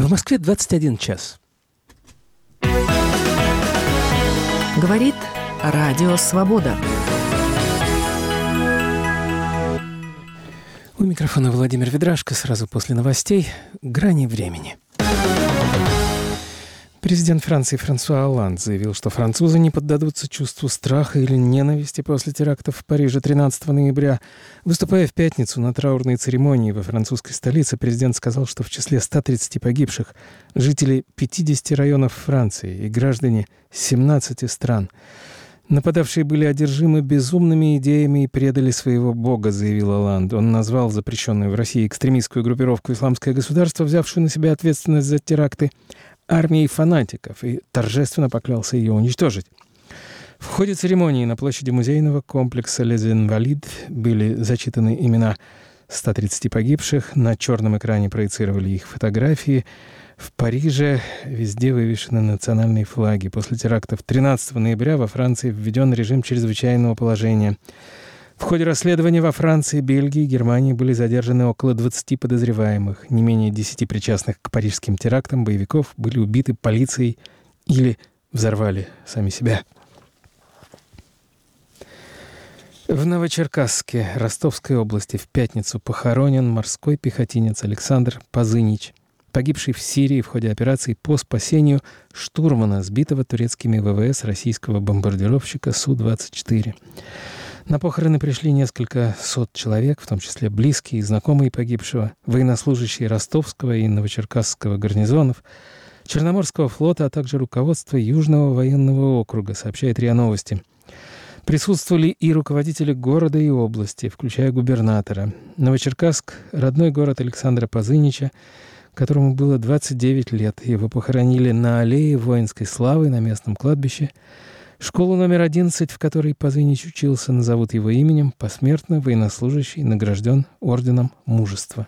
В Москве 21 час. Говорит Радио Свобода. У микрофона Владимир Ведрашко. Сразу после новостей «Грани времени». Президент Франции Франсуа Олланд заявил, что французы не поддадутся чувству страха или ненависти после терактов в Париже 13 ноября. Выступая в пятницу на траурной церемонии во французской столице, президент сказал, что в числе 130 погибших жители 50 районов Франции и граждане 17 стран. Нападавшие были одержимы безумными идеями и предали своего бога, заявил Олланд. Он назвал запрещенную в России экстремистскую группировку «Исламское государство», взявшую на себя ответственность за теракты, армией фанатиков, и торжественно поклялся ее уничтожить. В ходе церемонии на площади музейного комплекса «Les Invalides» были зачитаны имена 130 погибших, на черном экране проецировали их фотографии. В Париже везде вывешены национальные флаги. После терактов 13 ноября во Франции введен режим чрезвычайного положения. В ходе расследования во Франции, Бельгии и Германии были задержаны около 20 подозреваемых. Не менее 10 причастных к парижским терактам боевиков были убиты полицией или взорвали сами себя. В Новочеркасске Ростовской области в пятницу похоронен морской пехотинец Александр Позынич, погибший в Сирии в ходе операции по спасению штурмана, сбитого турецкими ВВС российского бомбардировщика Су-24. На похороны пришли несколько сот человек, в том числе близкие и знакомые погибшего, военнослужащие Ростовского и Новочеркасского гарнизонов, Черноморского флота, а также руководство Южного военного округа, сообщает РИА Новости. Присутствовали и руководители города и области, включая губернатора. Новочеркасск – родной город Александра Позынича, которому было 29 лет. Его похоронили на аллее воинской славы на местном кладбище. Школу номер 11, в которой Позынич учился, назовут его именем. Посмертно военнослужащий награжден орденом Мужества.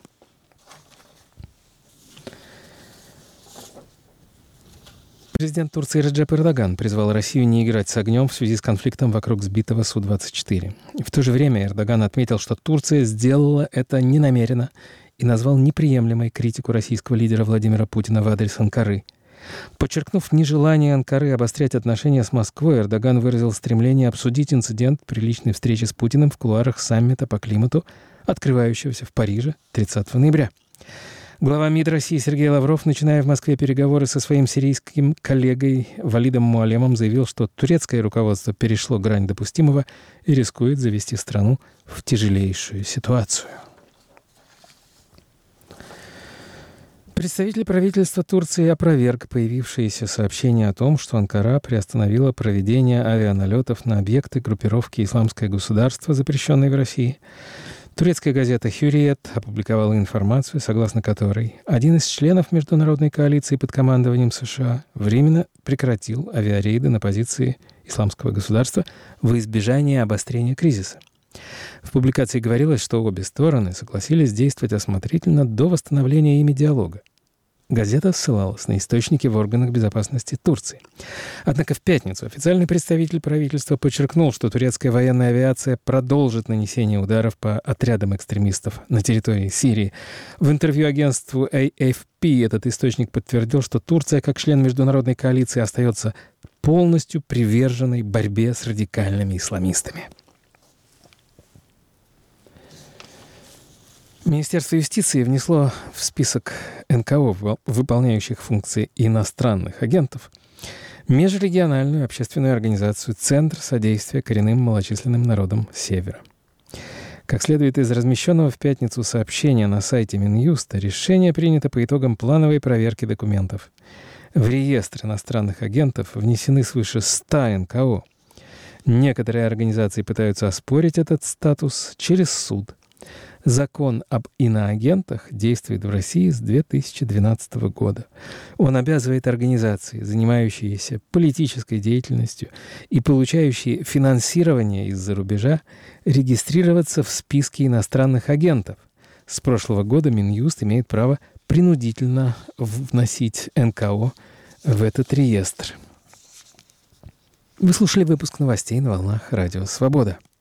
Президент Турции Реджеп Эрдоган призвал Россию не играть с огнем в связи с конфликтом вокруг сбитого Су-24. В то же время Эрдоган отметил, что Турция сделала это ненамеренно и назвал неприемлемой критику российского лидера Владимира Путина в адрес Анкары. Подчеркнув нежелание Анкары обострять отношения с Москвой, Эрдоган выразил стремление обсудить инцидент при личной встрече с Путиным в кулуарах саммита по климату, открывающегося в Париже 30 ноября. Глава МИД России Сергей Лавров, начиная в Москве переговоры со своим сирийским коллегой Валидом Муалемом, заявил, что турецкое руководство перешло грань допустимого и рискует завести страну в тяжелейшую ситуацию. Представитель правительства Турции опроверг появившиеся сообщения о том, что Анкара приостановила проведение авианалетов на объекты группировки «Исламское государство», запрещенной в России. Турецкая газета «Хюриет» опубликовала информацию, согласно которой один из членов международной коалиции под командованием США временно прекратил авиарейды на позиции «Исламского государства» во избежание обострения кризиса. В публикации говорилось, что обе стороны согласились действовать осмотрительно до восстановления ими диалога. Газета ссылалась на источники в органах безопасности Турции. Однако в пятницу официальный представитель правительства подчеркнул, что турецкая военная авиация продолжит нанесение ударов по отрядам экстремистов на территории Сирии. В интервью агентству AFP этот источник подтвердил, что Турция, как член международной коалиции, остается полностью приверженной борьбе с радикальными исламистами. Министерство юстиции внесло в список НКО, выполняющих функции иностранных агентов, межрегиональную общественную организацию «Центр содействия коренным малочисленным народам Севера». Как следует из размещенного в пятницу сообщения на сайте Минюста, решение принято по итогам плановой проверки документов. В реестр иностранных агентов внесены свыше 100 НКО. Некоторые организации пытаются оспорить этот статус через суд. Закон об иноагентах действует в России с 2012 года. Он обязывает организации, занимающиеся политической деятельностью и получающие финансирование из-за рубежа, регистрироваться в списке иностранных агентов. С прошлого года Минюст имеет право принудительно вносить НКО в этот реестр. Вы слушали выпуск новостей на волнах Радио Свобода.